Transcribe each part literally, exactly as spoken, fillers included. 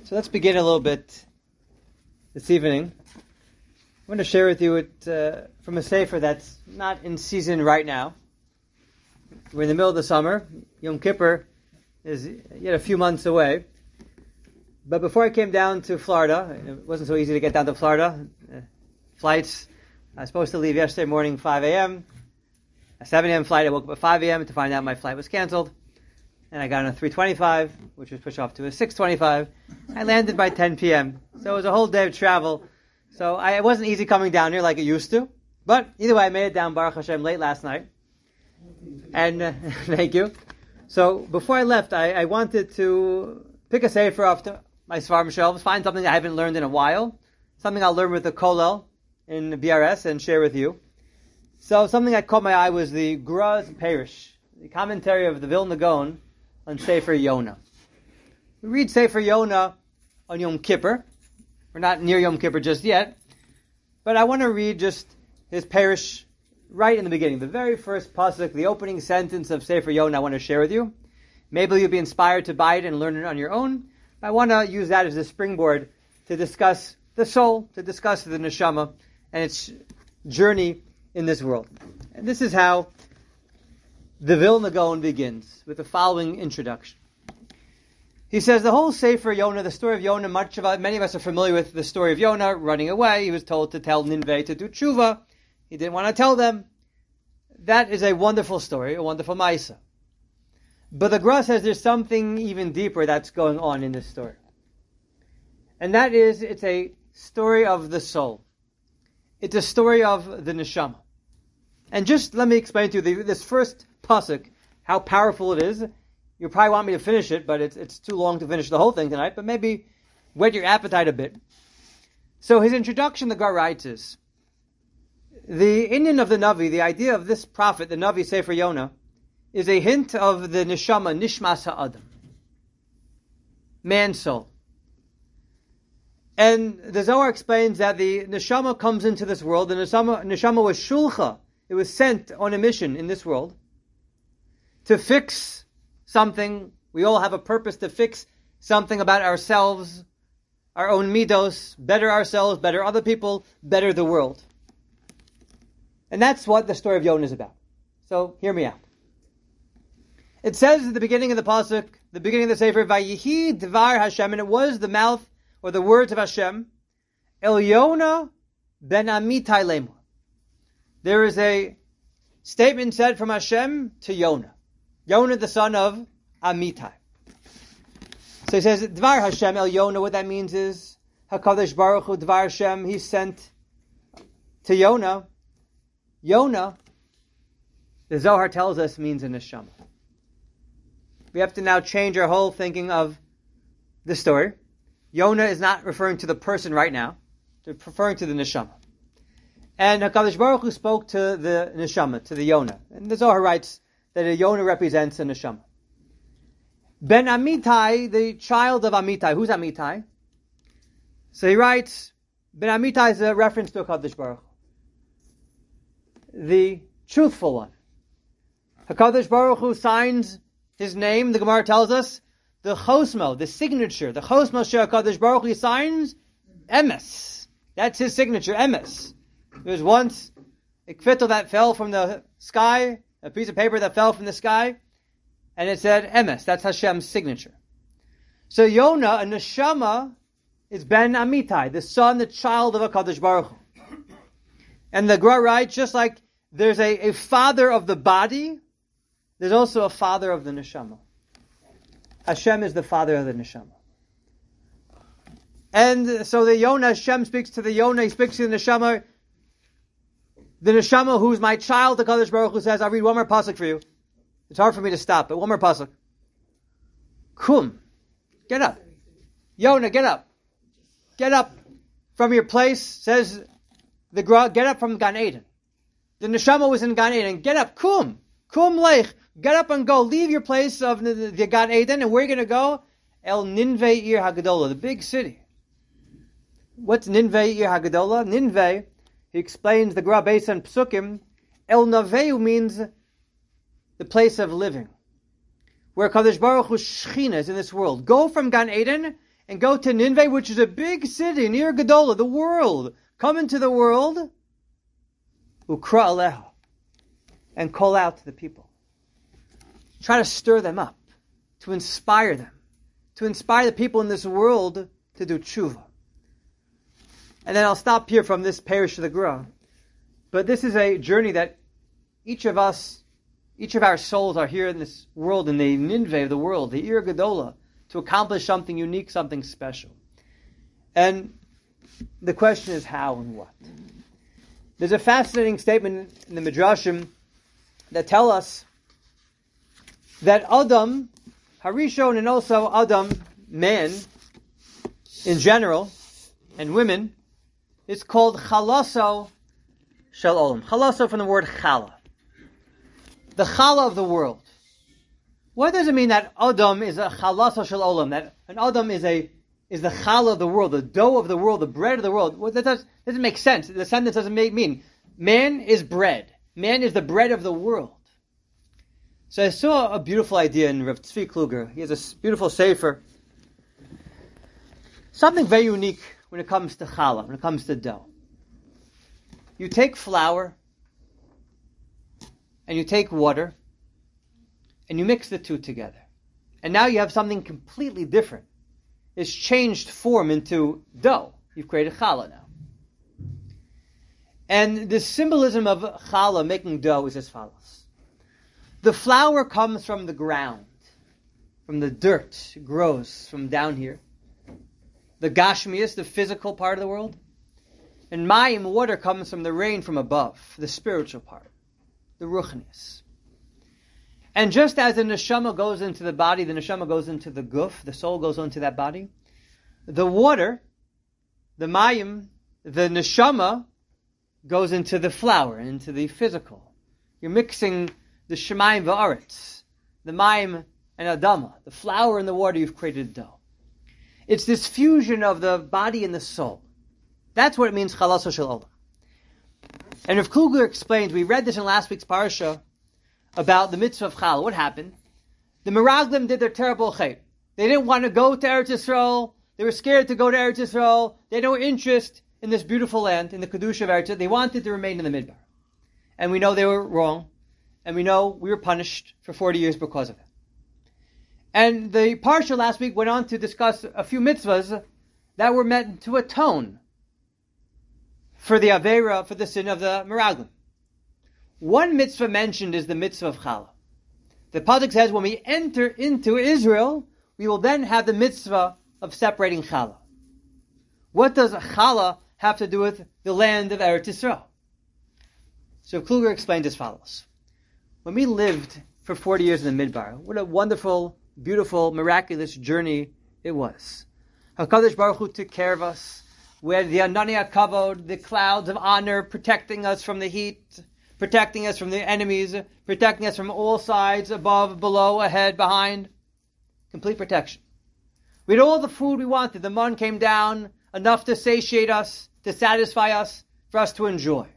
So let's begin a little bit this evening. I want to share with you it, uh, from a sefer that's not in season right now. We're in the middle of the summer. Yom Kippur is yet a few months away. But before I came down to Florida, it wasn't so easy to get down to Florida. Uh, flights, I was supposed to leave yesterday morning, five a.m. A seven a.m. flight. I woke up at five a.m. to find out my flight was canceled. And I got on a three twenty-five, which was pushed off to a six twenty-five. I landed by ten p.m. So it was a whole day of travel. So I, it wasn't easy coming down here like it used to. But either way, I made it down, Baruch Hashem, late last night. And uh, thank you. So before I left, I, I wanted to pick a sefer off to my Svarim shelves, find something I haven't learned in a while, something I'll learn with the Kollel in B R S and share with you. So something that caught my eye was the Graz Perish, the commentary of the Vilna Gaon on Sefer Yonah. We read Sefer Yonah on Yom Kippur. We're not near Yom Kippur just yet, but I want to read just his Perish right in the beginning. The very first pasuk, the opening sentence of Sefer Yonah I want to share with you. Maybe you'll be inspired to buy it and learn it on your own. But I want to use that as a springboard to discuss the soul, to discuss the neshama and its journey in this world. And this is how the Vilna Gaon begins, with the following introduction. He says, the whole Sefer Yonah, the story of Yonah, much of many of us are familiar with the story of Yonah running away. He was told to tell Nineveh to do tshuva. He didn't want to tell them. That is a wonderful story, a wonderful ma'isa. But the Gra says there's something even deeper that's going on in this story. And that is, it's a story of the soul. It's a story of the neshama. And just let me explain to you this first pasuk, how powerful it is. You probably want me to finish it, but it's it's too long to finish the whole thing tonight, but maybe whet your appetite a bit. So his introduction, the Gra writes is, the Indian of the Navi, the idea of this prophet, the Navi Sefer Yonah, is a hint of the neshama, nishmas ha'adam, man's soul. And the Zohar explains that the neshama comes into this world. The neshama, neshama was shulcha. It was sent on a mission in this world to fix something. We all have a purpose to fix something about ourselves, our own midos, better ourselves, better other people, better the world. And that's what the story of Yonah is about. So hear me out. It says at the beginning of the pasuk, the beginning of the Sefer, Vayihi Dvar Hashem, and it was the mouth or the words of Hashem, El Yonah ben Amitai Lemor. There is a statement said from Hashem to Yonah. Yonah, the son of Amitai. So he says, Dvar Hashem El Yonah, what that means is, HaKadosh Baruch Hu Dvar Hashem, he sent to Yonah. Yonah, the Zohar tells us, means a neshama. We have to now change our whole thinking of the story. Yonah is not referring to the person right now. It's referring to the neshama. And HaKadosh Baruch Hu spoke to the neshama, to the Yonah. And the Zohar writes that a Yonah represents a neshama. Ben Amitai, the child of Amitai. Who's Amitai? So he writes, Ben Amitai is a reference to HaKadosh Baruch Hu, the truthful one. HaKadosh Baruch Hu signs his name, the Gemara tells us, the Chosmo, the signature, the Chosmo HaKadosh Baruch Hu signs Emes. That's his signature, Emes. There was once a kfittel that fell from the sky, a piece of paper that fell from the sky, and it said Emes. That's Hashem's signature. So Yonah, a neshama, is Ben Amitai, the son, the child of HaKadosh Baruch Hu. And the Gra writes, just like there's a, a father of the body, there's also a father of the neshama. Hashem is the father of the neshama. And so the Yonah, Hashem speaks to the Yonah, he speaks to the neshama. The neshama, who's my child, the HaKadosh Baruch Hu says, I'll read one more pasuk for you. It's hard for me to stop, but one more pasuk. Kum. Get up. Yonah, get up. Get up from your place, says the Gra, get up from Gan Eden. The neshama was in Gan Eden. Get up. Kum. Kum lech. Get up and go. Leave your place of the, the, the Gan Eden, and where are you going to go? El Ninveh Ir Hagadolah, the big city. What's Ninveh Ir Hagadolah? Ninveh, he explains the Gra based on Psukim, El Naveu means the place of living, where Kadosh Baruch Hu's Shechina is in this world. Go from Gan Eden and go to Nineveh, which is a big city, near Gedola, the world. Come into the world, ukra aleha, and call out to the people. Try to stir them up, to inspire them, to inspire the people in this world to do tshuva. And then I'll stop here from this parish of the Gra. But this is a journey that each of us, each of our souls are here in this world, in the Nineveh of the world, the Ir Gedola, to accomplish something unique, something special. And the question is how and what. There's a fascinating statement in the Midrashim that tell us that Adam, Harishon, and also Adam, man, in general, and women, is called Chalaso Shel Olam. Chalaso from the word Chala. The Chala of the world. What does it mean that Adam is a Chalaso Shel Olam? That an Adam is a is the Chala of the world, the dough of the world, the bread of the world? Well, that does, doesn't make sense. The sentence doesn't make, mean. Man is bread. Man is the bread of the world. So I saw a beautiful idea in Rav Tzvi Kluger. He has a beautiful sefer. Something very unique when it comes to challah, when it comes to dough. You take flour, and you take water, and you mix the two together. And now you have something completely different. It's changed form into dough. You've created challah now. And the symbolism of challah, making dough, is as follows. The flour comes from the ground, from the dirt. It grows from down here. The gashmias, the physical part of the world. And mayim, water, comes from the rain from above, the spiritual part, the ruchnias. And just as the neshama goes into the body, the neshama goes into the guf, the soul goes into that body, the water, the mayim, the neshama, goes into the flour, into the physical. You're mixing the shemayim v'aretz, the mayim and adama, the flour and the water, you've created dough. It's this fusion of the body and the soul. That's what it means, Chalaso Shel Olam. And Rav Kluger explains, we read this in last week's parasha, about the mitzvah of Challah. What happened? The Meraglim did their terrible chet. They didn't want to go to Eretz Yisrael. They were scared to go to Eretz Yisrael. They had no interest in this beautiful land, in the Kedusha of Eretz Yisrael. They wanted to remain in the Midbar. And we know they were wrong. And we know we were punished for forty years because of it. And the parsha last week went on to discuss a few mitzvahs that were meant to atone for the Aveira, for the sin of the Meraglim. One mitzvah mentioned is the mitzvah of Challah. The pasuk says, when we enter into Israel, we will then have the mitzvah of separating Challah. What does Challah have to do with the land of Eretz Yisrael? So Kluger explained as follows. When we lived for forty years in the Midbar, what a wonderful, beautiful, miraculous journey it was. HaKadosh Baruch Hu took care of us. We had the Anani HaKavod, the clouds of honor, protecting us from the heat, protecting us from the enemies, protecting us from all sides, above, below, ahead, behind. Complete protection. We had all the food we wanted. The man came down, enough to satiate us, to satisfy us, for us to enjoy.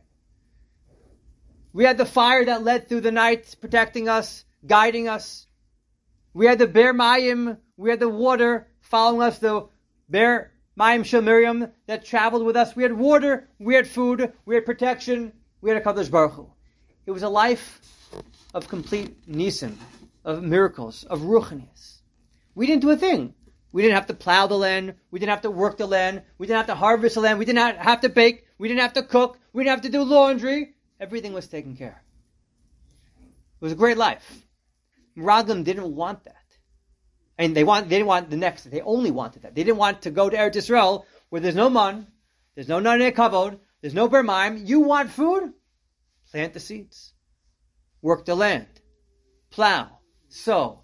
We had the fire that led through the night, protecting us, guiding us. We had the Be'er Mayim, we had the water following us, the Be'er Mayim Shel Miriam that traveled with us. We had water, we had food, we had protection, we had a Kadosh Baruch Hu. It was a life of complete nisim, of miracles, of ruchnias. We didn't do a thing. We didn't have to plow the land. We didn't have to work the land. We didn't have to harvest the land. We didn't have to bake. We didn't have to cook. We didn't have to do laundry. Everything was taken care of. It was a great life. Meraglim didn't want that. And they want, they didn't want the next. They only wanted that. They didn't want to go to Eretz Yisrael where there's no man, there's no nanei kavod, there's no ber mayim. You want food? Plant the seeds. Work the land. Plow. Sow.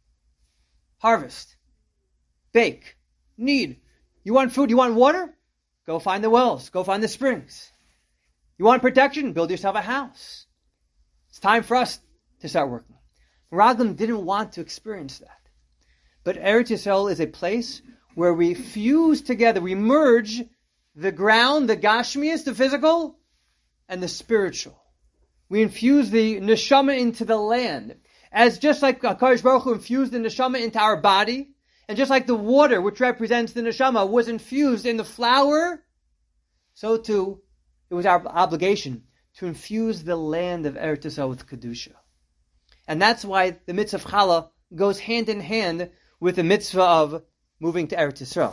Harvest. Bake. Knead. You want food? You want water? Go find the wells. Go find the springs. You want protection? Build yourself a house. It's time for us to start working. Meraglim didn't want to experience that. But Eretz Yisrael is a place where we fuse together, we merge the ground, the gashmias, the physical, and the spiritual. We infuse the neshama into the land. As just like HaKadosh Baruch Hu infused the neshama into our body, And just like the water, which represents the neshama, was infused in the flour, so too it was our obligation to infuse the land of Eretz Yisrael with Kedusha. And that's why the mitzvah of Challah goes hand in hand with the mitzvah of moving to Eretz Yisrael.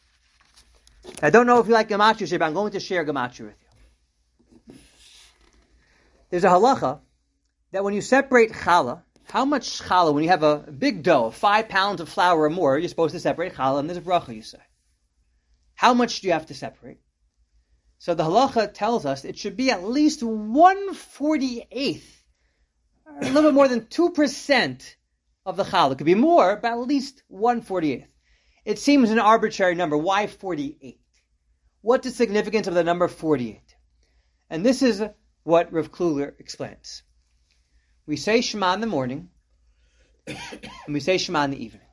I don't know if you like Gematria, but I'm going to share Gematria with you. There's a halacha that when you separate challah, how much challah, when you have a big dough, five pounds of flour or more, you're supposed to separate challah, and there's a bracha, you say. How much do you have to separate? So the halacha tells us it should be at least one forty-eighth, a little bit more than two percent of the challah. It could be more, but at least one forty-eighth. It seems an arbitrary number. Why forty-eight? What's the significance of the number forty-eight? And this is what Rav Kluger explains. We say Shema in the morning, and we say Shema in the evening.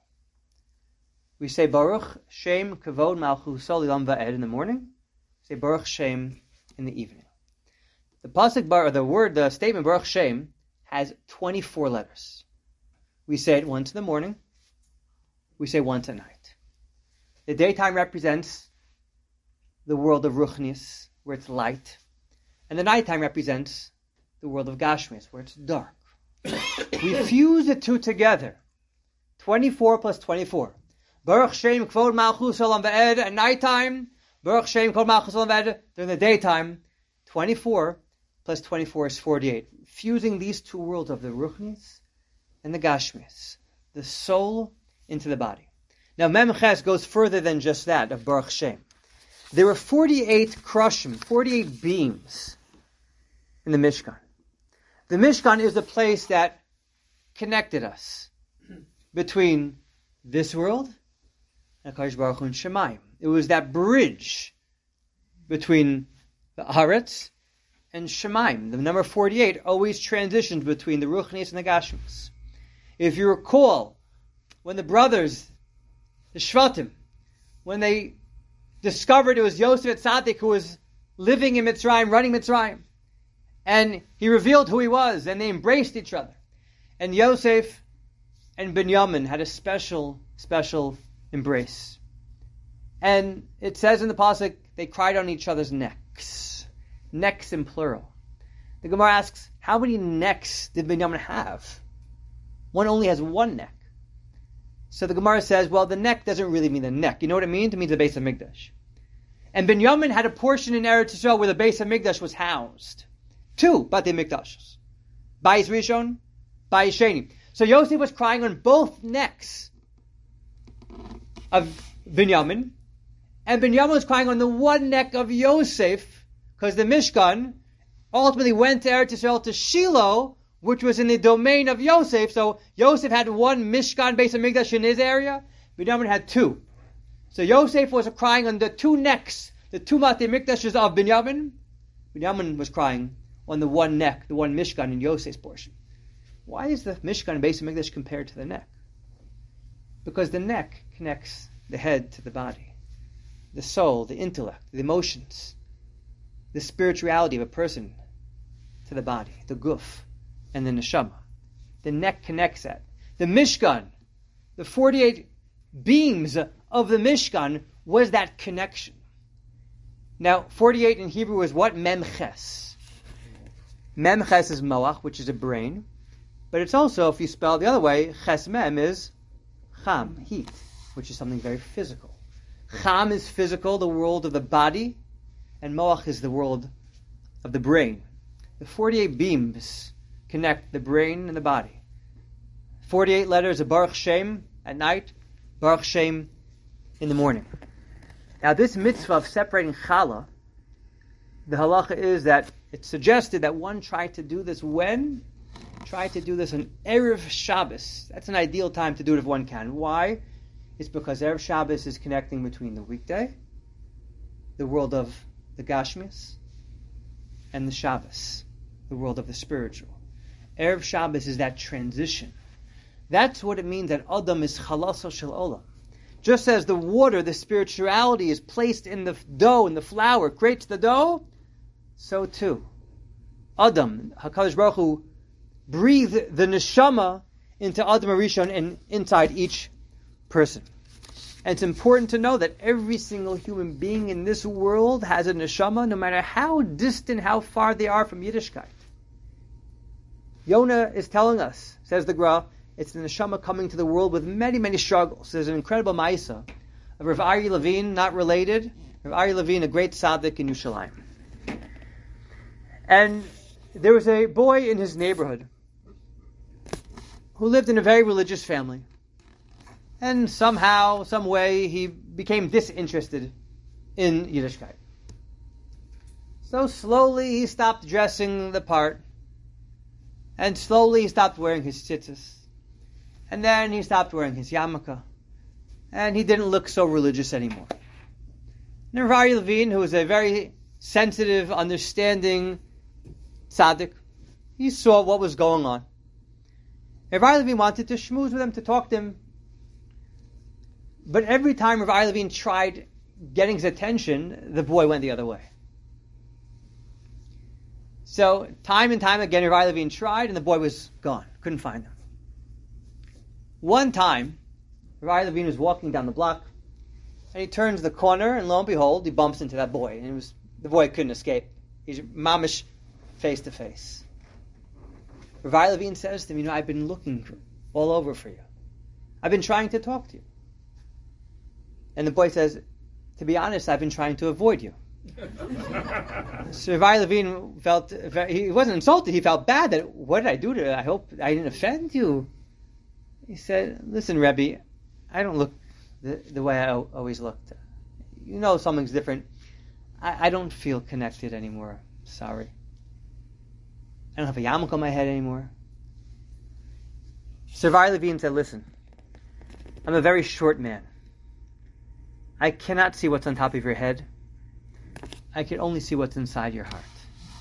We say Baruch Shem Kavod Malchus Olam Va'ed in the morning. Say Baruch Shem in the evening. The pasuk bar, or the word, the statement Baruch Shem has twenty-four letters. We say it once in the morning. We say once at night. The daytime represents the world of Ruchnius, where it's light, and the nighttime represents the world of Gashmius, where it's dark. We fuse the two together. twenty-four plus twenty-four. Baruch Shem Kvod Malchus Olam Va'ed at nighttime. Baruch Shem Kvod Malchus Olam Va'ed during the daytime. twenty-four plus twenty-four is forty-eight. Fusing these two worlds of the Ruchnis and the Gashmius, the soul into the body. Now Memches goes further than just that of Baruch Shem. There were forty-eight krushim, forty-eight beams in the Mishkan. The Mishkan is the place that connected us between this world and HaKadosh Baruch Hu and Shemayim. It was that bridge between the Haaretz and Shemayim. The number forty-eight always transitions between the Ruchnis and the Gashmis. If you recall, when the brothers, the Shvatim, when they discovered it was Yosef Tzaddik who was living in Mitzrayim, running Mitzrayim, and he revealed who he was, and they embraced each other. And Yosef and Binyamin had a special, special embrace. And it says in the pasuk, they cried on each other's necks. Necks in plural. The Gemara asks, how many necks did Binyamin have? One only has one neck. So the Gemara says, well, the neck doesn't really mean the neck. You know what it means? It means the base of Mikdash. And Binyamin had a portion in Eretz Yisrael where the base of Mikdash was housed. Two Batei Mikdashos. Bayis Rishon, Bayis Sheni. So Yosef was crying on both necks of Binyamin, and Binyamin was crying on the one neck of Yosef, because the Mishkan ultimately went to Eretz Yisrael to Shiloh, which was in the domain of Yosef. So Yosef had one Mishkan base of Mikdash in his area, Binyamin had two. So Yosef was crying on the two necks, the two Batei Mikdashes of Binyamin. Binyamin was crying on the one neck, the one Mishkan in Yosef's portion. Why is the Mishkan base of Mikdash compared to the neck? Because the neck connects the head to the body, the soul, the intellect, the emotions, the spirituality of a person to the body, the guf, and the neshama. The neck connects that. The Mishkan, the forty-eight beams of the Mishkan was that connection. Now, forty-eight in Hebrew is what? Memches. Memches is moach, which is a brain. But it's also, if you spell it the other way, ches mem is cham, heat, which is something very physical. Cham is physical, the world of the body, and moach is the world of the brain. The forty-eight beams connect the brain and the body. forty-eight letters of Baruch Shem at night, Baruch Shem in the morning. Now this mitzvah of separating challah, the halacha is that it's suggested that one try to do this when? Try to do this on Erev Shabbos. That's an ideal time to do it if one can. Why? It's because Erev Shabbos is connecting between the weekday, the world of the Gashmis, and the Shabbos, the world of the spiritual. Erev Shabbos is that transition. That's what it means that Adam is chalaso shel olam. Just as the water, the spirituality, is placed in the dough, and the flour creates the dough, so too, Adam, HaKadosh Baruch Hu, breathed the neshama into Adam Rishon and inside each person. And it's important to know that every single human being in this world has a neshama, no matter how distant, how far they are from Yiddishkeit. Yonah is telling us, says the Gra, it's the neshama coming to the world with many, many struggles. There's an incredible ma'isa of Rav Aryeh Levine, not related. Rav Aryeh Levine, a great tzaddik in Yerushalayim. And there was a boy in his neighborhood who lived in a very religious family. And somehow, some way, he became disinterested in Yiddishkeit. So slowly he stopped dressing the part. And slowly he stopped wearing his tzitzis. And then he stopped wearing his yarmulke. And he didn't look so religious anymore. And Rav Aryeh Levine, who was a very sensitive, understanding tzaddik, he saw what was going on. Rav Aryeh Levine wanted to schmooze with him, to talk to him. But every time Rav Aryeh Levine tried getting his attention, the boy went the other way. So, time and time again, Rav Aryeh Levine tried, and the boy was gone. Couldn't find him. One time, Rav Aryeh Levine was walking down the block, and he turns the corner, and lo and behold, he bumps into that boy. And it was the boy couldn't escape. He's mamish face to face. Rav Aryeh Levine says to him, you know, I've been looking all over for you. I've been trying to talk to you. And the boy says, to be honest, I've been trying to avoid you. So Rav Aryeh Levine felt, he wasn't insulted, he felt bad that, what did I do to you? I hope I didn't offend you. He said, listen, Rebbe, I don't look the, the way I always looked. You know something's different. I, I don't feel connected anymore. Sorry. I don't have a yarmulke on my head anymore. So Rav Aryeh Levine said, listen, I'm a very short man. I cannot see what's on top of your head. I can only see what's inside your heart.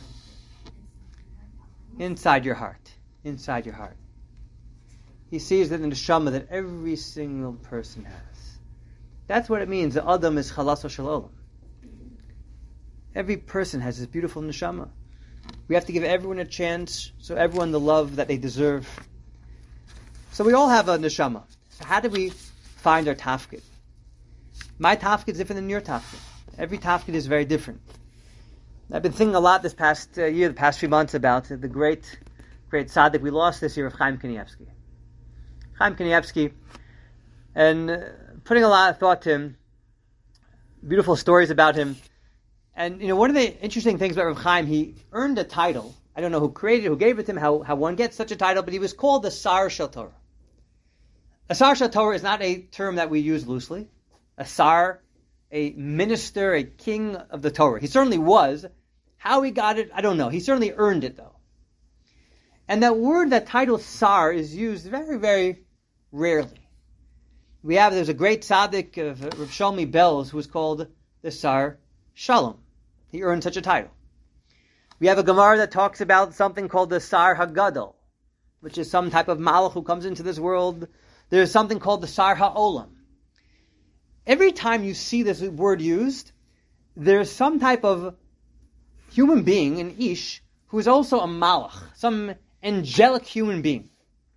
Inside your heart. Inside your heart. He sees that in the neshama that every single person has. That's what it means. The Adam is chalaso shel olam. Every person has this beautiful neshama. We have to give everyone a chance, so everyone the love that they deserve. So we all have a neshama. So how do we find our tafkid? My tafkid is different than your tafkid. Every tafkid is very different. I've been thinking a lot this past uh, year, the past few months, about uh, the great, great tzaddik we lost this year of Chaim Kanievsky. Chaim Kanievsky, and uh, putting a lot of thought to him, beautiful stories about him. And, you know, one of the interesting things about Rav Chaim, he earned a title. I don't know who created it, who gave it to him, how, how one gets such a title, but he was called the Sar Shel Torah. A Sar Shel Torah is not a term that we use loosely. A Sar, a minister, a king of the Torah. He certainly was. How he got it, I don't know. He certainly earned it, though. And that word, that title Sar, is used very, very rarely. We have, there's a great tzaddik of Rav Shlomi Belz who was called the Sar Shalom. He earned such a title. We have a Gemara that talks about something called the Sar Hagadol, which is some type of malach who comes into this world. There's something called the Sar Ha'olam. Every time you see this word used, there's some type of human being, an ish, who is also a malach, some angelic human being.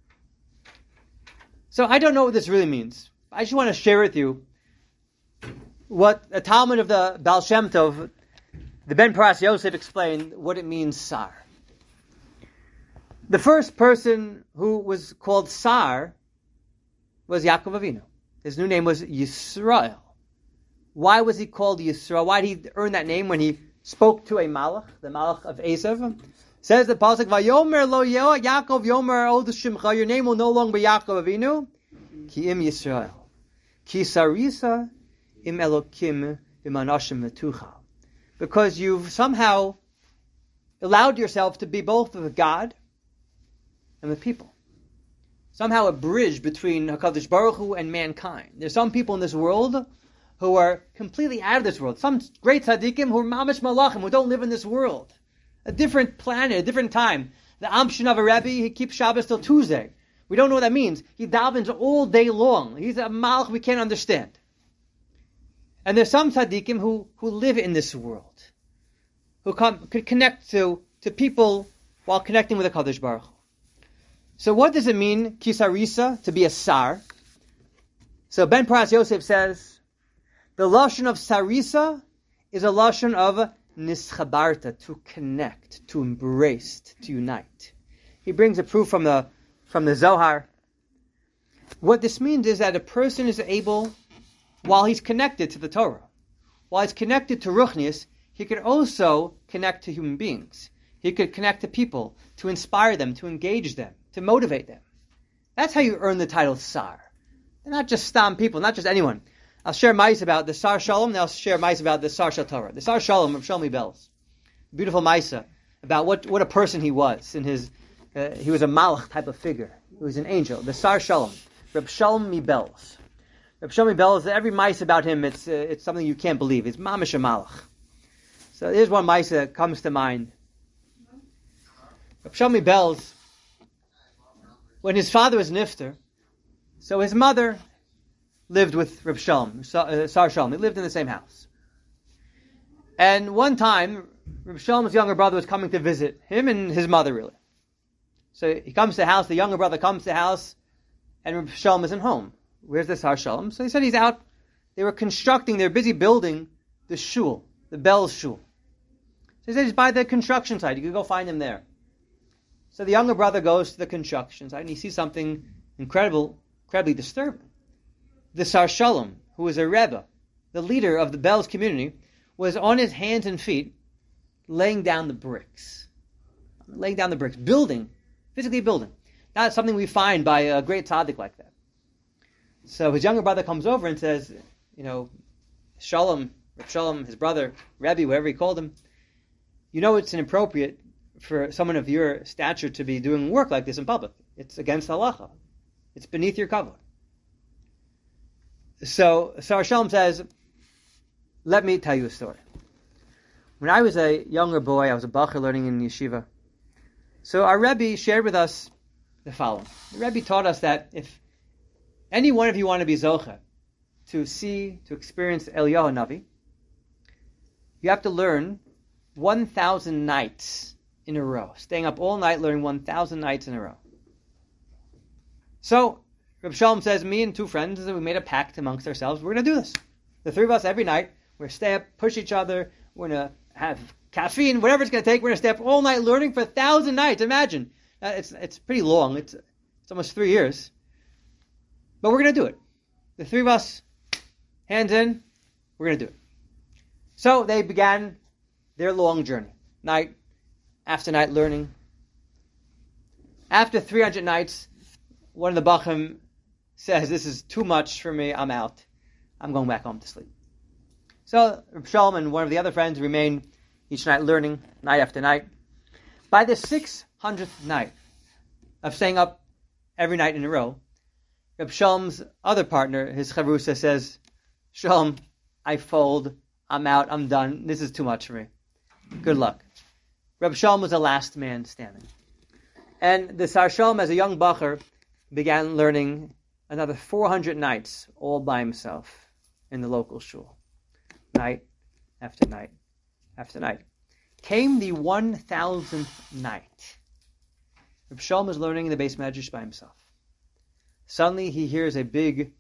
So I don't know what this really means. I just want to share with you what a Talmud of the Baal Shem Tov, the Ben Paras Yosef, explained what it means, Sar. The first person who was called Sar was Yaakov Avinu. His new name was Yisrael. Why was he called Yisrael? Why did he earn that name when he spoke to a malach, the malach of Esav? Says the pasuk, "Vayomer lo Yaakov Yomer od shimcha." Your name will no longer be Yaakov Avinu, ki im Yisrael, ki sarisa im Elokim imanashim metucha. Because you've somehow allowed yourself to be both with God and with people. Somehow a bridge between HaKadosh Baruch Hu and mankind. There's some people in this world who are completely out of this world. Some great tzaddikim who are mamish malachim, who don't live in this world. A different planet, a different time. The Amshin of a Rebbe, he keeps Shabbos till Tuesday. We don't know what that means. He davens all day long. He's a malach we can't understand. And there's some tzaddikim who, who live in this world, who come, could connect to, to people while connecting with HaKadosh Baruch Hu. So what does it mean, kisarisa, to be a sar? So Ben Paras Yosef says, the lashon of sarisa is a lashon of nischabarta, to connect, to embrace, to unite. He brings a proof from the from the Zohar. What this means is that a person is able, while he's connected to the Torah, while he's connected to Ruchnius, he could also connect to human beings. He could connect to people, to inspire them, to engage them, to motivate them. That's how you earn the title Sar. They're not just Stam people, not just anyone. I'll share mice about the Sar Shalom, and I'll share mice about the Sar Shal Torah. The Sar Shalom of Shalom Bells. Beautiful mice about what, what a person he was. In his, uh, he was a Malach type of figure. He was an angel. The Sar Shalom. Reb Shalom Bells. Reb Shalom Bells, every mice about him, it's uh, it's something you can't believe. It's Mamish Malach. So here's one mice that comes to mind. Reb Shalom Bells, when his father was Nifter, so his mother lived with Reb Shalom, uh, Sar Shalom. They lived in the same house. And one time, Reb Shalom's younger brother was coming to visit him and his mother, really. So he comes to the house, the younger brother comes to the house, and Reb Shalom isn't home. Where's the Sar Shalom? So he said he's out. They were constructing, they're busy building the shul, the Bells shul. So he said he's by the construction site. You could go find him there. So the younger brother goes to the construction site and he sees something incredible, incredibly disturbing. The Sar Shalom, who was a Rebbe, the leader of the Bells community, was on his hands and feet laying down the bricks. Laying down the bricks. Building. Physically building. Not something we find by a great tzaddik like that. So his younger brother comes over and says, you know, Shalom, Reb Shalom, his brother, Rebbe, whatever he called him, you know it's inappropriate for someone of your stature to be doing work like this in public. It's against halacha. It's beneath your cover. So Sar Shalom says, let me tell you a story. When I was a younger boy, I was a bacher learning in yeshiva. So our Rebbe shared with us the following. The Rebbe taught us that if any one of you want to be zocha, to see, to experience Eliyahu Navi, you have to learn one thousand nights in a row. Staying up all night, learning one thousand nights in a row. So, Reb Shalom says, me and two friends, we made a pact amongst ourselves. We're going to do this. The three of us, every night, we're going to stay up, push each other. We're going to have caffeine, whatever it's going to take. We're going to stay up all night learning for a thousand nights. Imagine. Uh, it's it's pretty long. It's, it's almost three years. But we're going to do it. The three of us, hands in, we're going to do it. So they began their long journey. Night after night learning. After three hundred nights, one of the Bachim says, this is too much for me, I'm out. I'm going back home to sleep. So Reb Shalom and one of the other friends remained each night learning, night after night. By the six hundredth night of staying up every night in a row, Reb Shalom's other partner, his chavrusa, says, Shalom, I fold, I'm out, I'm done, this is too much for me. Good luck. Reb Shalom was the last man standing. And the Sar Shalom, as a young bacher, began learning another four hundred nights all by himself in the local shul. Night after night after night. Came the one thousandth night. Reb Shalom is learning in the Beis Medrash by himself. Suddenly he hears a big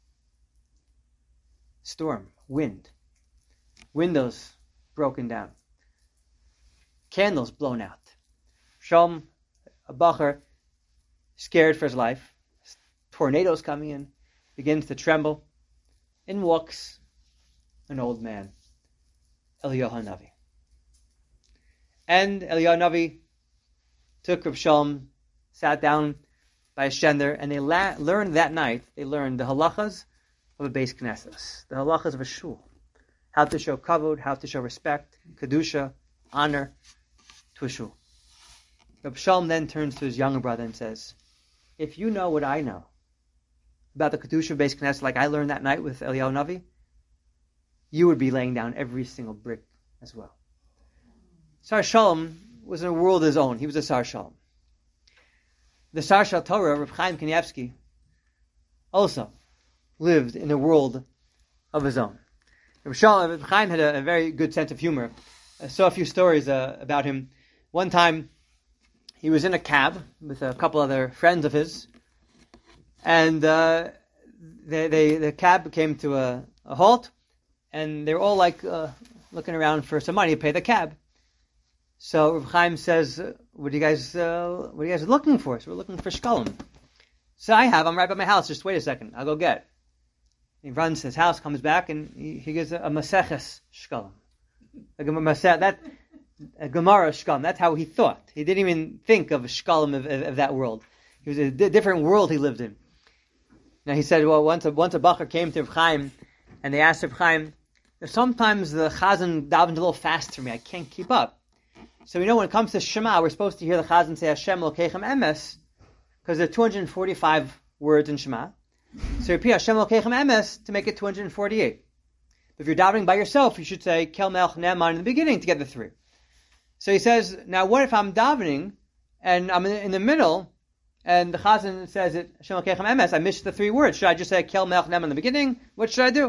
storm, wind. Windows broken down. Candles blown out. Shalom, a bacher, scared for his life. Tornadoes coming in, begins to tremble. In walks an old man, Eliyahu Navi. And Eliyahu Navi took Reb Shalom, sat down by a shender, and they la- learned that night, they learned the halachas of a Beis Knesset, the halachas of a shul. How to show kavod, how to show respect, kedusha, honor to a shul. Reb Shalom then turns to his younger brother and says, if you know what I know about the kedusha of Beis Knesset, like I learned that night with Eliyahu Navi, you would be laying down every single brick as well. Sar Shalom was in a world of his own. He was a Sar Shalom. The Sar Shal Torah, Reb Chaim Kanievsky, also lived in a world of his own. Reb, Shalom, Reb Chaim had a, a very good sense of humor. I saw a few stories uh, about him. One time, he was in a cab with a couple other friends of his, and uh, they, they, the cab came to a, a halt, and they're all like uh, looking around for some money to pay the cab. So Reb Chaim says, "What are you guys? Uh, what are you guys looking for?" So we're looking for shkalim. So I have. I'm right by my house. Just wait a second. I'll go get. He runs to his house, comes back, and he, he gives a, a maseches shkalim. A, a, that a Gemara shkalim. That's how he thought. He didn't even think of a shkalim of, of, of that world. It was a d- different world he lived in. Now he said, well, once a once a bacher came to Reb Chaim, and they asked Reb Chaim, sometimes the chazan davens a little fast for me. I can't keep up. So we know when it comes to Shema, we're supposed to hear the chazan say Hashem Lokechem Emes, because there are two hundred forty-five words in Shema. So repeat Hashem Lokechem Emes to make it two hundred forty-eight. If you're davening by yourself, you should say Kel Melech Ne'eman in the beginning to get the three. So he says, now what if I'm davening and I'm in the middle, and the chazan says it Hashem Lokechem Emes, I missed the three words. Should I just say Kel Melech Ne'eman in the beginning? What should I do?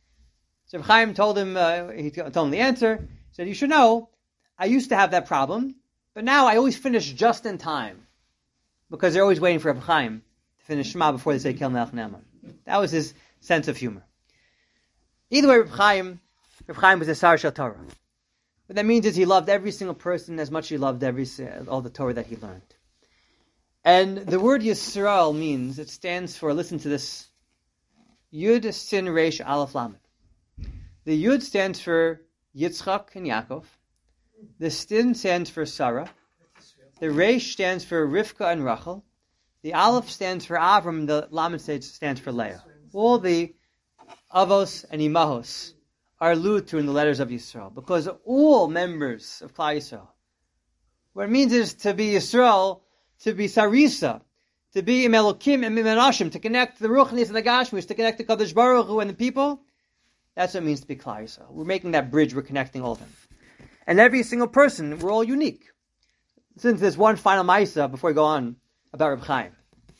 So Chaim told him, uh, he told him the answer. He said, you should know, I used to have that problem, but now I always finish just in time, because they're always waiting for Reb Chaim to finish Shema before they say Kel Melech Ne'eman. That was his sense of humor. Either way, Reb Chaim, Reb Chaim was a Sar Shel Torah. What that means is he loved every single person as much as he loved every all the Torah that he learned. And the word Yisrael means, it stands for, listen to this, Yud Sin Reish Aleph Lamed. The Yud stands for Yitzchak and Yaakov. The Sin stands for Sarah. The Reish stands for Rivka and Rachel. The Aleph stands for Avram. The Lamed stands for Leah. All the Avos and Imahos are alluded to in the letters of Yisrael, because all members of Klal Yisrael. What it means is to be Yisrael, to be Sarisa, to be Im Elokim and Im Menashim, to connect the Ruchnis and the Gashmis, to connect the Kadosh Baruch Hu and the people. That's what it means to be Klal Yisrael. We're making that bridge, we're connecting all of them. And every single person, we're all unique. Since there's one final Maisa before we go on about Reb Chaim.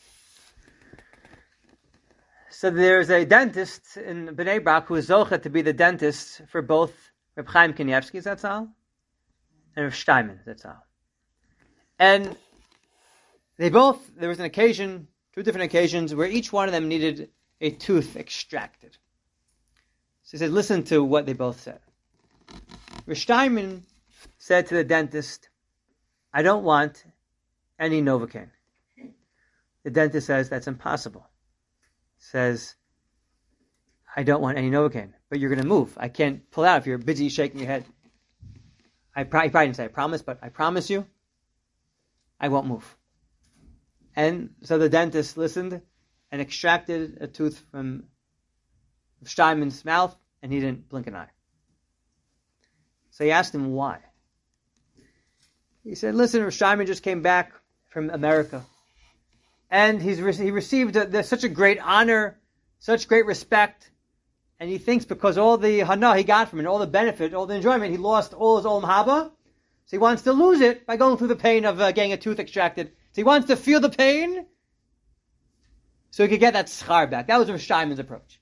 So there's a dentist in Bnei Brak who is Zocha to be the dentist for both Reb Chaim Kanievsky, Zatzal, and Reb Steinman, Zatzal. And they both, there was an occasion, two different occasions, where each one of them needed a tooth extracted. So he said, listen to what they both said. Reb Steinman said to the dentist, I don't want any Novocaine. The dentist says, that's impossible. Says, I don't want any Novocaine, but you're going to move. I can't pull out if you're busy shaking your head. I probably, probably didn't say I promise, but I promise you, I won't move. And so the dentist listened and extracted a tooth from Steinman's mouth, and he didn't blink an eye. So he asked him why. He said, listen, Steinman just came back from America. And he's re- he received a, such a great honor, such great respect, and he thinks because all the hana he got from it, all the benefit, all the enjoyment, he lost all his olam haba, so he wants to lose it by going through the pain of uh, getting a tooth extracted. So he wants to feel the pain, so he could get that schar back. That was Rav Steinman's approach.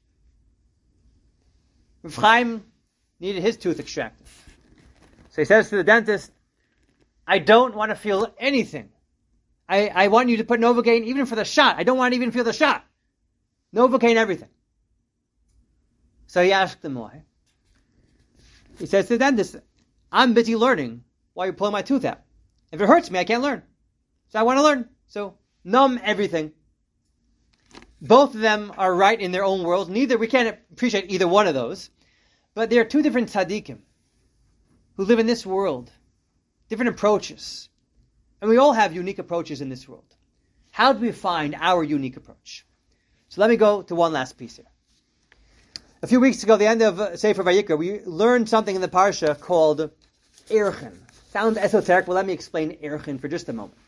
Rav Chaim needed his tooth extracted. So he says to the dentist, I don't want to feel anything. I, I want you to put Novocaine even for the shot. I don't want to even feel the shot. Novocaine everything. So he asked him why. He says to the dentist, I'm busy learning while you're pulling my tooth out. If it hurts me, I can't learn. So I want to learn. So numb everything. Both of them are right in their own world. Neither, we can't appreciate either one of those. But there are two different tzaddikim who live in this world. Different approaches. And we all have unique approaches in this world. How do we find our unique approach? So let me go to one last piece here. A few weeks ago, the end of uh, Sefer Vayikra, we learned something in the parsha called Erchin. Sounds esoteric, well let me explain Erchin for just a moment.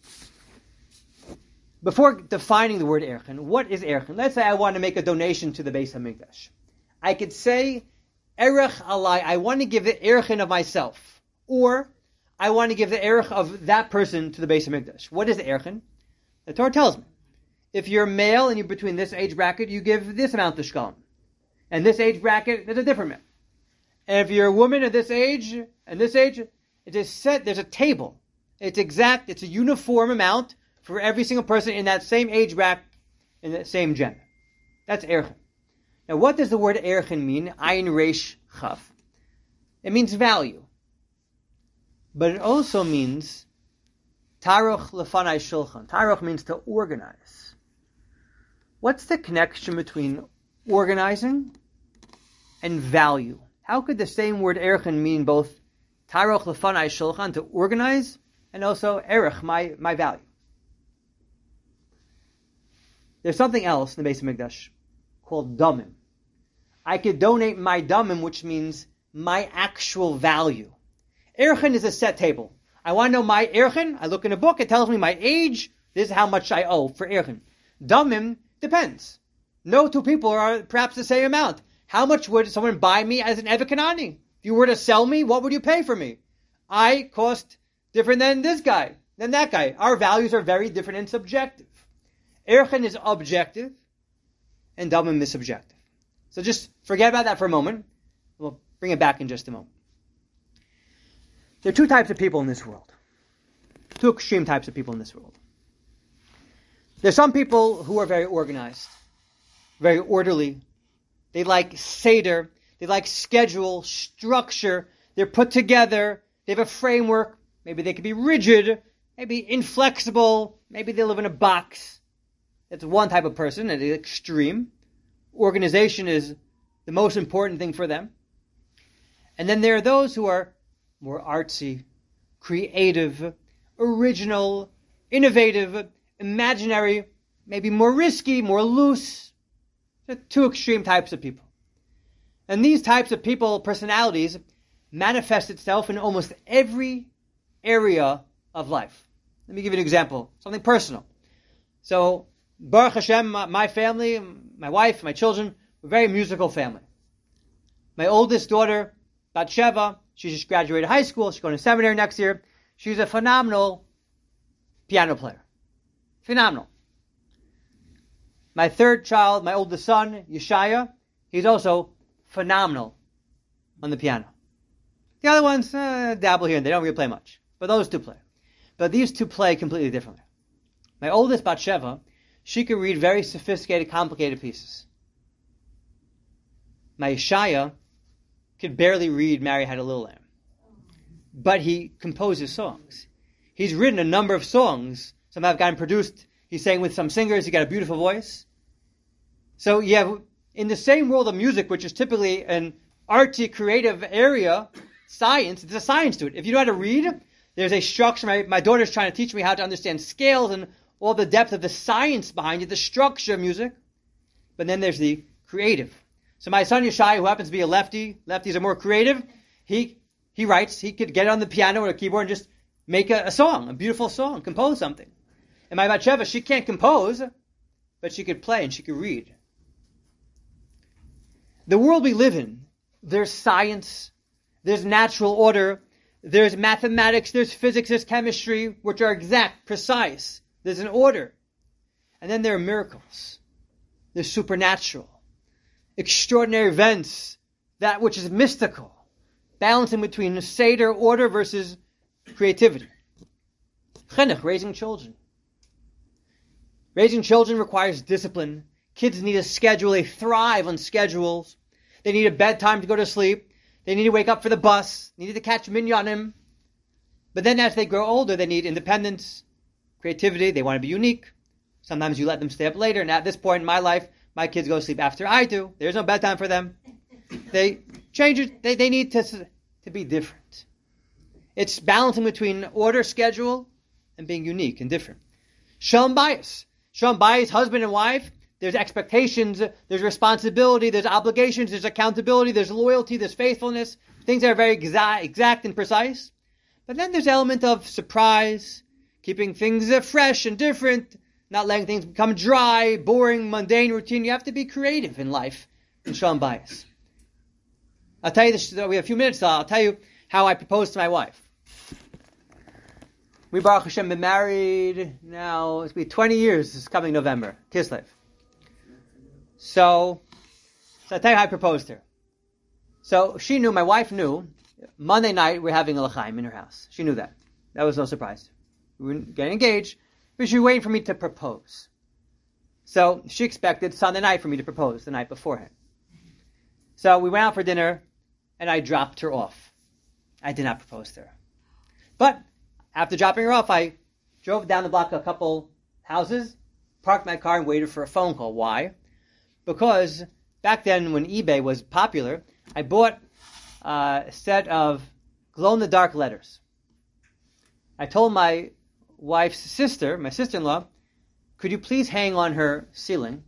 Before defining the word Erchin, what is Erchin? Let's say I want to make a donation to the Beis HaMikdash. I could say, Erech alai, I want to give the Erchin of myself. Or, I want to give the erech of that person to the Beis HaMikdash. What is the erchin? The Torah tells me. If you're male and you're between this age bracket, you give this amount to shkalim. And this age bracket, there's a different amount. And if you're a woman at this age, and this age, it is set, there's a table. It's exact, it's a uniform amount for every single person in that same age bracket, in that same gender. That's erchen. Now, what does the word erchen mean? Ayin Reish Chaf. It means value. But it also means taroch lefanai shulchan. Taroch means to organize. What's the connection between organizing and value? How could the same word erchen mean both taroch lefanai shulchan, to organize, and also erech, my, my value? There's something else in the Beis Hamikdash called damim. I could donate my damim, which means my actual value. Erchen is a set table. I want to know my erchen. I look in a book. It tells me my age. This is how much I owe for erchen. Damim depends. No two people are perhaps the same amount. How much would someone buy me as an Evet Kanani? If you were to sell me, what would you pay for me? I cost different than this guy, than that guy. Our values are very different and subjective. Erchen is objective, and damim is subjective. So just forget about that for a moment. We'll bring it back in just a moment. There are two types of people in this world. Two extreme types of people in this world. There are some people who are very organized, very orderly. They like seder. They like schedule, structure. They're put together. They have a framework. Maybe they could be rigid, maybe inflexible. Maybe they live in a box. That's one type of person at the extreme. Organization is the most important thing for them. And then there are those who are more artsy, creative, original, innovative, imaginary, maybe more risky, more loose. There are two extreme types of people. And these types of people, personalities, manifest itself in almost every area of life. Let me give you an example, something personal. So, Baruch Hashem, my family, my wife, my children, we're a very musical family. My oldest daughter, Batsheva, she just graduated high school. She's going to seminary next year. She's a phenomenal piano player. Phenomenal. My third child, my oldest son, Yeshaya, he's also phenomenal on the piano. The other ones uh, dabble here and they don't really play much. But those two play. But these two play completely differently. My oldest, Batsheva, she can read very sophisticated, complicated pieces. My Yeshaya could barely read Mary Had a Little Lamb. But he composes songs. He's written a number of songs. Some have gotten produced. He sang with some singers. He got a beautiful voice. So you have, in the same world of music, which is typically an artsy, creative area, science, there's a science to it. If you know how to read, there's a structure. My, my daughter's trying to teach me how to understand scales and all the depth of the science behind it, the structure of music. But then there's the creative. So my son Yeshai, who happens to be a lefty, lefties are more creative, he he writes, he could get on the piano or a keyboard and just make a, a song, a beautiful song, compose something. And my Batsheva, she can't compose, but she could play and she could read. The world we live in, there's science, there's natural order, there's mathematics, there's physics, there's chemistry, which are exact, precise. There's an order. And then there are miracles. There's supernatural. Extraordinary events. That which is mystical. Balancing between Seder, order, versus creativity. Chinuch, raising children. Raising children requires discipline. Kids need a schedule. They thrive on schedules. They need a bedtime to go to sleep. They need to wake up for the bus. They need to catch minyanim. But then as they grow older, they need independence, creativity. They want to be unique. Sometimes you let them stay up later. And at this point in my life, my kids go to sleep after I do. There's no bedtime for them. They change it. They, they need to, to be different. It's balancing between order, schedule, and being unique and different. Shalom bayis. Shalom bayis, husband and wife. There's expectations, there's responsibility, there's obligations, there's accountability, there's loyalty, there's faithfulness. Things that are very exa- exact and precise. But then there's an element of surprise, keeping things uh, fresh and different, not letting things become dry, boring, mundane, routine. You have to be creative in life in Shalom bayis. I'll tell you this, we have a few minutes, so I'll tell you how I proposed to my wife. We, Baruch Hashem, been married now, it's been twenty years, this coming November, Kislev. So, so I'll tell you how I proposed to her. So she knew, my wife knew, Monday night we're having a l'chaim in her house. She knew that. That was no surprise. We were getting engaged, but she was waiting for me to propose. So she expected Sunday night for me to propose the night beforehand. So we went out for dinner, and I dropped her off. I did not propose to her. But after dropping her off, I drove down the block a couple houses, parked my car, and waited for a phone call. Why? Because back then, when eBay was popular, I bought uh, a set of glow-in-the-dark letters. I told my wife's sister, my sister-in-law, could you please hang on her ceiling?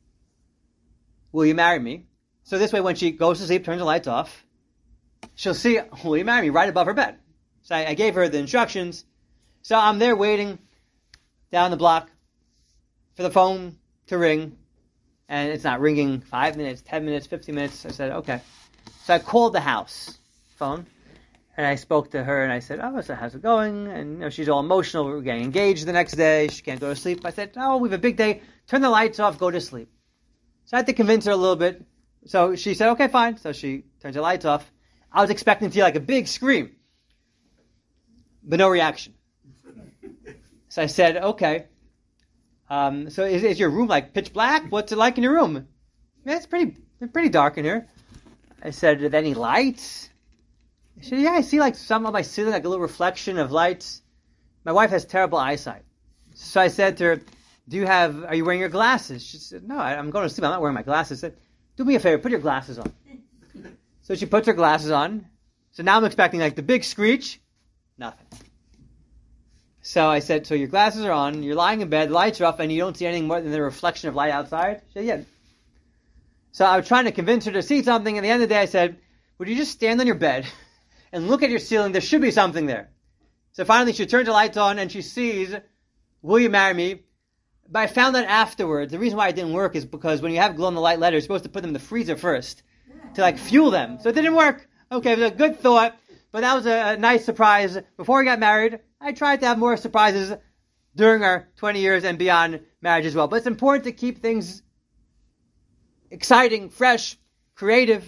Will you marry me? So this way, when she goes to sleep, turns the lights off, she'll see, will you marry me, right above her bed. So I, I gave her the instructions. So I'm there waiting down the block for the phone to ring, and it's not ringing five minutes, ten minutes, fifteen minutes. I said, okay. So I called the house phone, and I spoke to her, and I said, oh, so how's it going? And you know, she's all emotional. We're getting engaged the next day. She can't go to sleep. I said, oh, we have a big day. Turn the lights off. Go to sleep. So I had to convince her a little bit. So she said, okay, fine. So she turns the lights off. I was expecting to hear like a big scream, but no reaction. So I said, okay. Um, so is, is your room like pitch black? What's it like in your room? Yeah, it's pretty, pretty dark in here. I said, are there any lights? She said, yeah, I see like some of my ceiling, like a little reflection of lights. My wife has terrible eyesight. So I said to her, do you have, are you wearing your glasses? She said, no, I, I'm going to sleep. I'm not wearing my glasses. I said, do me a favor, put your glasses on. So she puts her glasses on. So now I'm expecting like the big screech. Nothing. So I said, so your glasses are on, you're lying in bed, lights are off, and you don't see anything more than the reflection of light outside? She said, yeah. So I was trying to convince her to see something. At the end of the day, I said, would you just stand on your bed and look at your ceiling? There should be something there. So finally she turns the lights on and she sees, will you marry me? But I found out afterwards, the reason why it didn't work is because when you have glow-in-the-light letters, you're supposed to put them in the freezer first to like fuel them. So it didn't work. Okay, it was a good thought, but that was a, a nice surprise. Before we got married, I tried to have more surprises during our twenty years and beyond marriage as well. But it's important to keep things exciting, fresh, creative.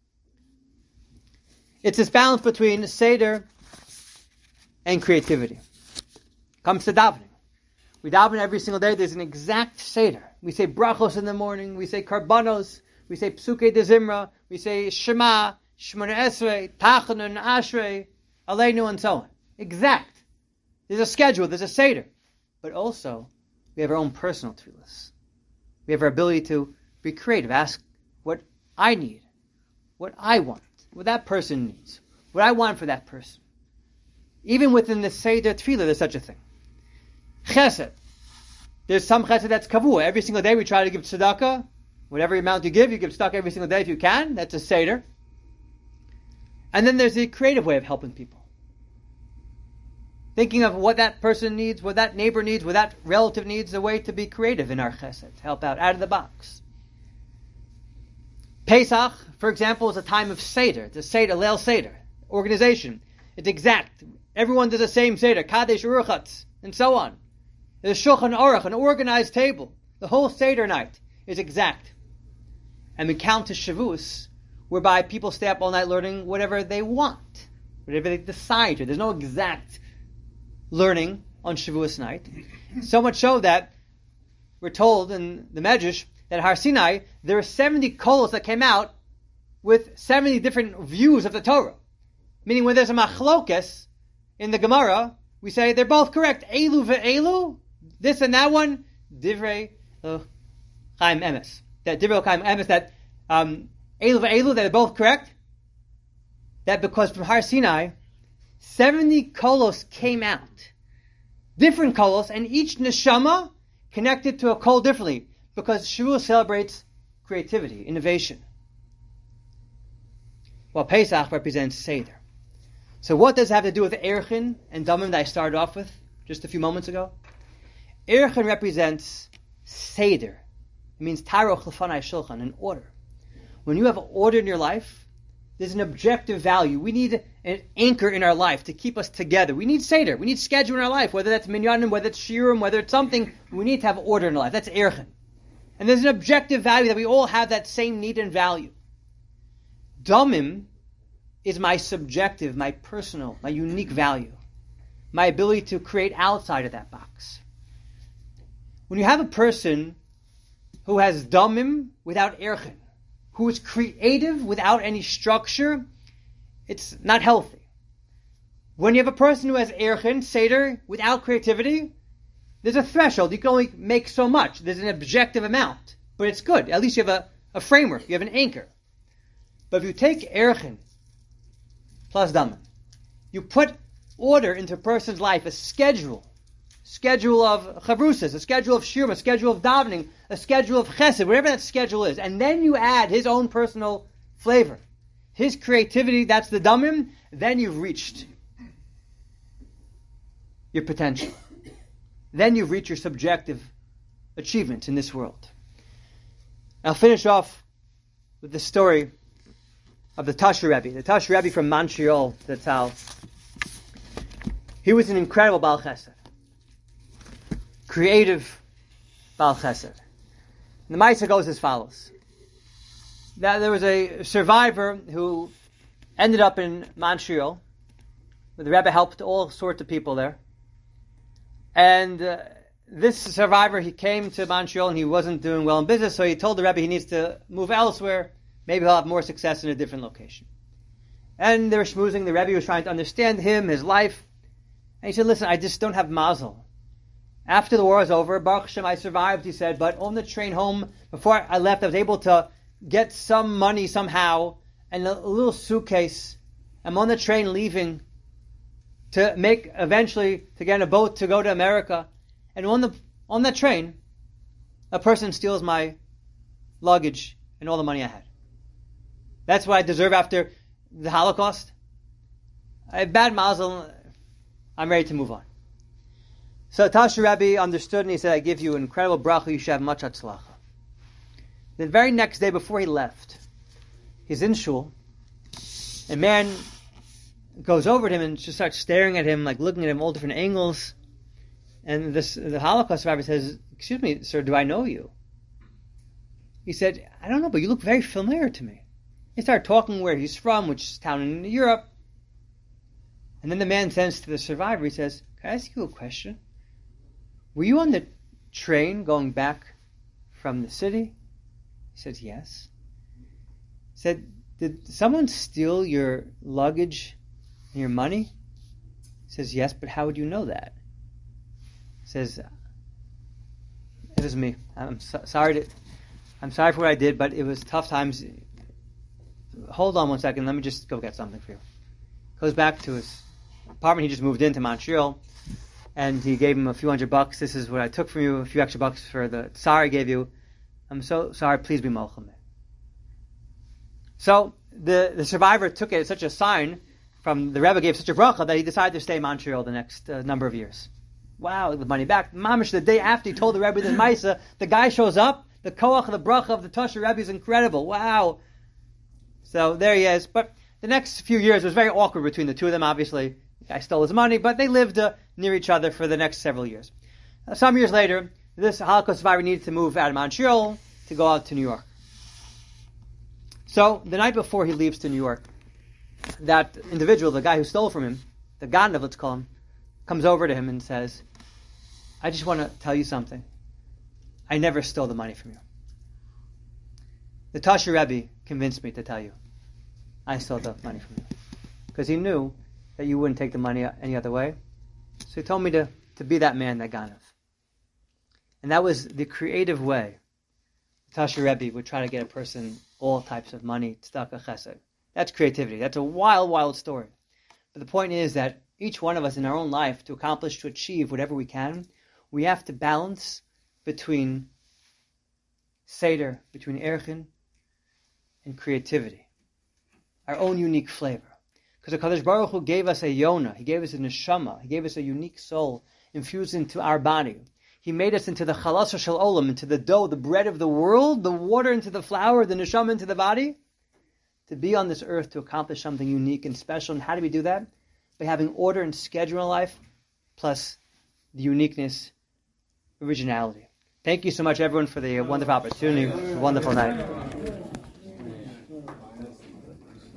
It's this balance between Seder and creativity. Comes to davening. We daven every single day. There's an exact Seder. We say brachos in the morning. We say karbanos. We say psukei de zimra. We say shema, shmona esrei, tachanun, ashrei, aleinu, and so on. Exact. There's a schedule. There's a Seder. But also, we have our own personal tefillas. We have our ability to be creative. Ask what I need, what I want, what that person needs, what I want for that person. Even within the Seder tefillah, there's such a thing. Chesed. There's some chesed that's kavua. Every single day we try to give tzedakah. Whatever amount you give, you give tzedakah every single day if you can. That's a Seder. And then there's the creative way of helping people. Thinking of what that person needs, what that neighbor needs, what that relative needs, a way to be creative in our chesed, to help out, out of the box. Pesach, for example, is a time of Seder. It's a Seder, Leil Seder, organization. It's exact. Everyone does the same Seder, Kadesh Uruchatz, and so on. There's Shulchan Aruch, an organized table. The whole Seder night is exact. And we count to Shavuos, whereby people stay up all night learning whatever they want, whatever they decide to. There's no exact learning on Shavuos night. So much so that we're told in the Medrash that at Har Sinai, there are seventy kolos that came out with seventy different views of the Torah. Meaning when there's a machlokes in the Gemara, we say they're both correct. Elu ve'elu, this and that one, divrei chaim emes. That divrei chaim emes, that um, elu ve'elu, they're both correct. That because from Har Sinai, seventy kolos came out. Different kolos, and each neshama connected to a kol differently. Because Shavuot celebrates creativity, innovation. While Pesach represents Seder. So what does it have to do with Erchin and Damim that I started off with just a few moments ago? Erchin represents Seder. It means Taroch Lefanai Shulchan, an order. When you have order in your life, there's an objective value. We need an anchor in our life to keep us together. We need Seder. We need schedule in our life, whether that's Minyanim, whether it's Shiurim, whether it's something. We need to have order in our life. That's Erchin. And there's an objective value that we all have that same need and value. Damim is my subjective, my personal, my unique value. My ability to create outside of that box. When you have a person who has damim without erchin, who is creative without any structure, it's not healthy. When you have a person who has erchin, seder, without creativity, there's a threshold. You can only make so much. There's an objective amount. But it's good. At least you have a, a framework. You have an anchor. But if you take erchin plus damim, you put order into a person's life, a schedule, schedule of chavrusas, a schedule of shirim, a schedule of davening, a schedule of chesed, whatever that schedule is, and then you add his own personal flavor, his creativity, that's the damim, then you've reached your potential. Then you've reached your subjective achievements in this world. I'll finish off with the story of the Tasher Rebbe. The Tasher Rebbe from Montreal, that's how. He was an incredible Baal Chesed. Creative Baal Chesed. And the Maisa goes as follows. Now, there was a survivor who ended up in Montreal. The Rebbe helped all sorts of people there. And uh, this survivor, he came to Montreal and he wasn't doing well in business, so he told the Rebbe he needs to move elsewhere. Maybe he'll have more success in a different location. And they were schmoozing. The Rebbe was trying to understand him, his life. And he said, listen, I just don't have mazel. After the war was over, Baruch Hashem, I survived, he said, but on the train home, before I left, I was able to get some money somehow and a, a little suitcase. I'm on the train leaving to make, eventually, to get in a boat to go to America. And on the on that train, a person steals my luggage and all the money I had. That's what I deserve after the Holocaust. I have bad mazel. I'm ready to move on. So Tasher Rebbe understood and he said, I give you an incredible bracha, you should have much hatzlacha. The very next day before he left, he's in shul. A man goes over to him and just starts staring at him, like looking at him all different angles. And this the Holocaust survivor says, excuse me, sir, do I know you? He said, I don't know, but you look very familiar to me. He started talking where he's from, which is a town in Europe. And then the man says to the survivor, he says, can I ask you a question? Were you on the train going back from the city? He said, yes. He said, did someone steal your luggage and your money? He says, yes, but how would you know that? He says, it was me. I'm so, sorry to, I'm sorry for what I did, but it was tough times. Hold on one second. Let me just go get something for you. Goes back to his apartment. He just moved into Montreal, and he gave him a few hundred bucks. This is what I took from you. A few extra bucks for the tsar I gave you. I'm so sorry. Please be malcham. So the the survivor took it as such a sign from the Rebbe gave such a bracha that he decided to stay in Montreal the next uh, number of years. Wow, the money back. Mamish, the day after he told the Rebbe the Maisa, the guy shows up. The koach, the bracha of the Tasher Rebbe is incredible. Wow. So there he is. But the next few years was very awkward between the two of them, obviously. The guy stole his money, but they lived uh, near each other for the next several years. Uh, some years later, this Holocaust survivor needed to move out of Montreal to go out to New York. So the night before he leaves to New York, that individual, the guy who stole from him, the Ganav, let's call him, comes over to him and says, I just want to tell you something. I never stole the money from you. The Tasher Rebbe convinced me to tell you I stole the money from you. Because he knew that you wouldn't take the money any other way. So he told me to, to be that man, that Ganav. And that was the creative way the Tasher Rebbe would try to get a person all types of money, tzedakah, chesed. That's creativity. That's a wild, wild story. But the point is that each one of us in our own life, to accomplish, to achieve whatever we can, we have to balance between seder, between erchin, and creativity. Our own unique flavor. Because HaKadosh Baruch Hu gave us a yonah, He gave us a neshama, He gave us a unique soul infused into our body. He made us into the chalas shel olam, into the dough, the bread of the world, the water into the flour, the neshama into the body, to be on this earth to accomplish something unique and special. And how do we do that? By having order and schedule in life, plus the uniqueness, originality. Thank you so much, everyone, for the wonderful opportunity. Wonderful night.